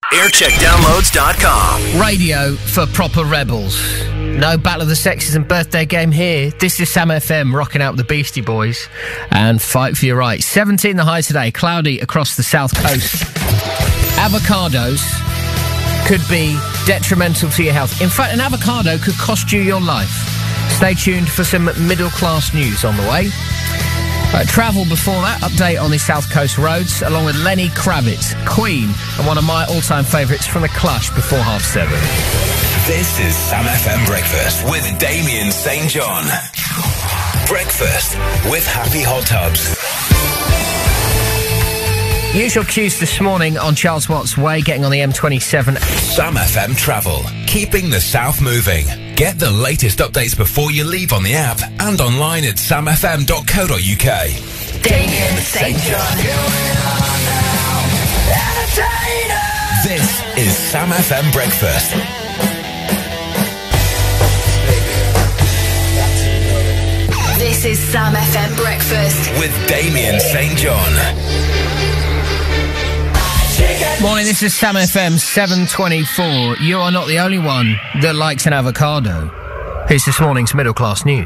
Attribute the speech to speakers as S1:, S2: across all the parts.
S1: Aircheckdownloads.com.
S2: Radio for proper rebels. No Battle of the Sexes and birthday game here. This is Sam FM rocking out with the Beastie Boys and Fight for Your Right. 17 the high today, cloudy across the south coast. Avocados could be detrimental to your health. In fact, an avocado could cost you your life. Stay tuned for some middle-class news on the way. Travel before that, update on the South Coast roads, along with Lenny Kravitz, Queen, and one of my all-time favourites from The Clash before 7:30.
S1: This is Sam FM Breakfast with Damien St. John. Breakfast with Happy Hot Tubs.
S2: Usual cues this morning on Charles Watts Way, getting on the M27.
S1: Sam FM Travel, keeping the south moving. Get the latest updates before you leave on the app and online at samfm.co.uk.
S2: Damien St. John.
S1: This is Sam FM Breakfast.
S3: This is Sam FM Breakfast
S1: with Damien St. John.
S2: Morning, this is Sam FM 7:24. You are not the only one that likes an avocado. Here's this morning's middle class news.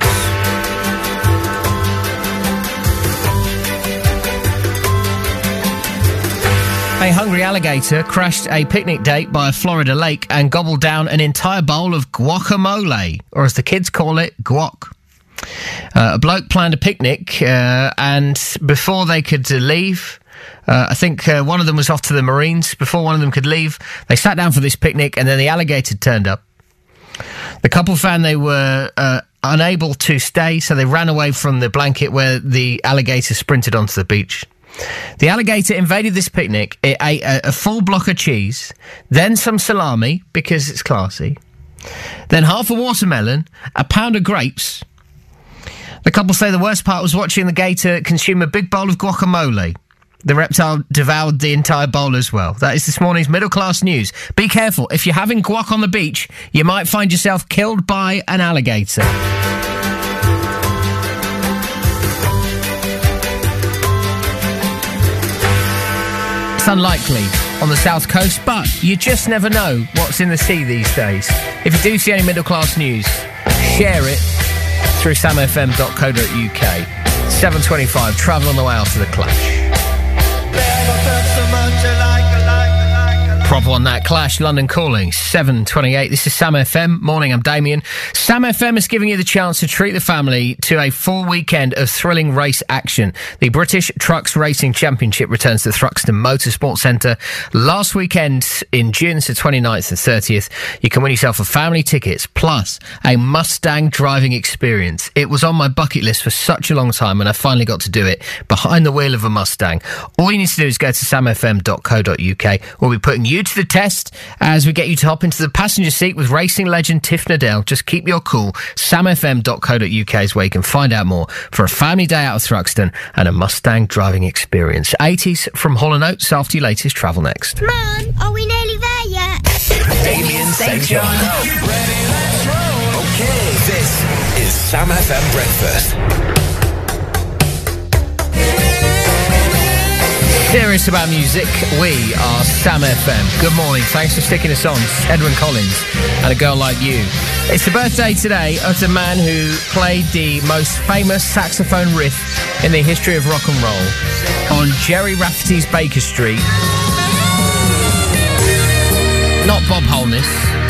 S2: A hungry alligator crashed a picnic date by a Florida lake and gobbled down an entire bowl of guacamole, or as the kids call it, guac. A bloke planned a picnic, and before they could leave, I think one of them was off to the Marines. Before one of them could leave, they sat down for this picnic, and then the alligator turned up. The couple found they were unable to stay, so they ran away from the blanket where the alligator sprinted onto the beach. The alligator invaded this picnic. It ate a full block of cheese, then some salami, because it's classy, then half a watermelon, a pound of grapes. The couple say the worst part was watching the gator consume a big bowl of guacamole. The reptile devoured the entire bowl as well. That is this morning's middle-class news. Be careful. If you're having guac on the beach, you might find yourself killed by an alligator. It's unlikely on the south coast, but you just never know what's in the sea these days. If you do see any middle-class news, share it through samfm.co.uk. 7:25, travel on the way after the Clash. Proper on that, Clash, London Calling, 7:28. This is Sam FM. Morning, I'm Damien. Sam FM is giving you the chance to treat the family to a full weekend of thrilling race action. The British Trucks Racing Championship returns to the Thruxton Motorsport Centre last weekend in June, so 29th and 30th. You can win yourself a family tickets plus a Mustang driving experience. It was on my bucket list for such a long time and I finally got to do it behind the wheel of a Mustang. All you need to do is go to samfm.co.uk. We'll be putting you to the test as we get you to hop into the passenger seat with racing legend Tiff Needell. Just keep your cool. samfm.co.uk is where you can find out more for a family day out of Thruxton and a Mustang driving experience. 80s from Hall & Oates after your latest travel next.
S4: Mum, are we nearly there yet?
S1: Damien St. John. Ready, let's roll. Okay, this is Sam FM Breakfast.
S2: Serious about music, we are Sam FM. Good morning, thanks for sticking us on. Edwin Collins and A Girl Like You. It's the birthday today of the man who played the most famous saxophone riff in the history of rock and roll on Gerry Rafferty's Baker Street. Not Bob Holness.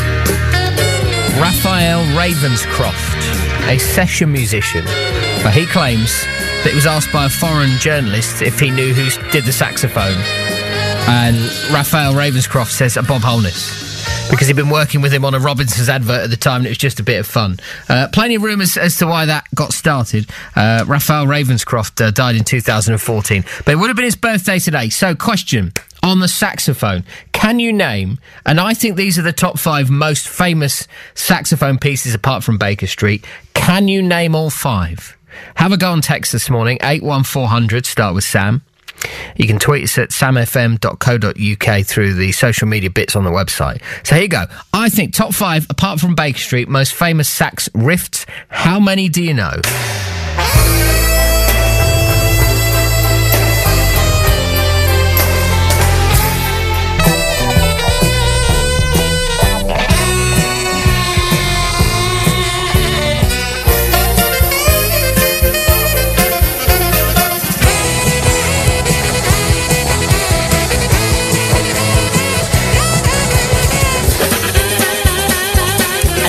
S2: Raphael Ravenscroft, a session musician. But he claims that he was asked by a foreign journalist if he knew who did the saxophone. And Raphael Ravenscroft says Bob Holness, because he'd been working with him on a Robinsons advert at the time and it was just a bit of fun. Plenty of rumours as to why that got started. Raphael Ravenscroft died in 2014. But it would have been his birthday today. So, question on the saxophone. Can you name, and I think these are the top 5 most famous saxophone pieces apart from Baker Street, can you name all 5? Have a go on text this morning, 81400, start with Sam. You can tweet us at samfm.co.uk through the social media bits on the website. So here you go. I think top 5, apart from Baker Street, most famous sax riffs. How many do you know?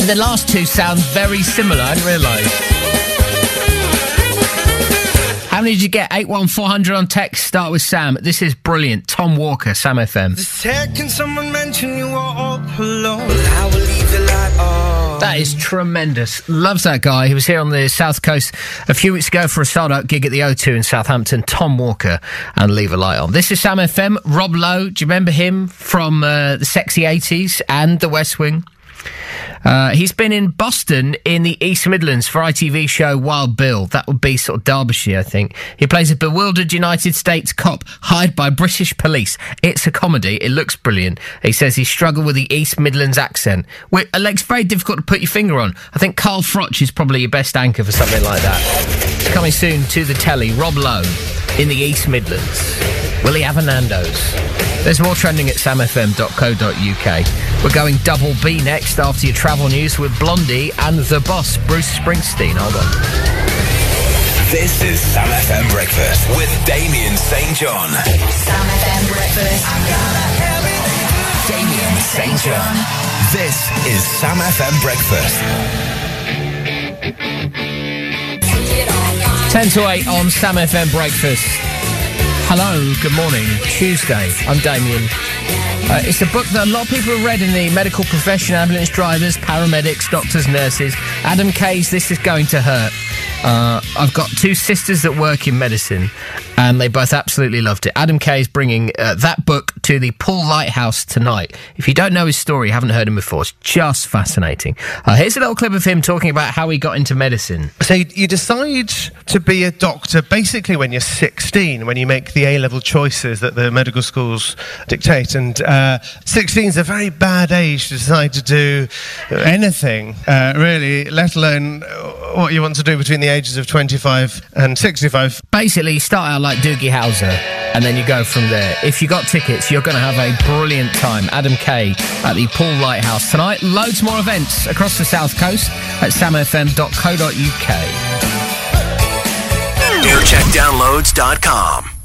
S2: And the last two sound very similar, I didn't realise. How many did you get? 81400 on text, start with Sam. This is brilliant. Tom Walker, Sam FM.
S5: The second someone mentioned you were all alone, I will leave the light on.
S2: That is tremendous. Loves that guy. He was here on the South Coast a few weeks ago for a sold-out gig at the O2 in Southampton. Tom Walker and Leave a Light On. This is Sam FM. Rob Lowe, do you remember him from the sexy 80s and the West Wing? He's been in Boston in the East Midlands for ITV show Wild Bill. That would be sort of Derbyshire, I think. He plays a bewildered United States cop hired by British police. It's a comedy. It looks brilliant. He says he struggled with the East Midlands accent. It's very difficult to put your finger on. I think Carl Froch is probably your best anchor for something like that. It's coming soon to the telly. Rob Lowe in the East Midlands. Will he have a Nando's? There's more trending at samfm.co.uk. We're going double B next after your travel news with Blondie and the boss, Bruce Springsteen. Hold on.
S1: This is Sam FM Breakfast with Damien St. John.
S3: Sam FM Breakfast.
S1: Damien St. John. This is Sam FM Breakfast.
S2: 10 to 8 on Sam FM Breakfast. Hello, good morning. Tuesday. I'm Damien. It's a book that a lot of people have read in the medical profession, ambulance drivers, paramedics, doctors, nurses. Adam Kay's This Is Going to Hurt. I've got two sisters that work in medicine, and they both absolutely loved it. Adam Kay is bringing that book to the Poole Lighthouse tonight. If you don't know his story, haven't heard him before, it's just fascinating. Here's a little clip of him talking about how he got into medicine.
S6: So you decide to be a doctor basically when you're 16, when you make the A-level choices that the medical schools dictate. And 16 is a very bad age to decide to do anything, really, let alone what you want to do between the ages of 25 and 65.
S2: Basically, you start out like Doogie Howser, and then you go from there. If you got tickets, you're going to have a brilliant time. Adam Kay at the Poole Lighthouse tonight. Loads more events across the South Coast at samfm.co.uk.
S1: NewCheckDownloads.com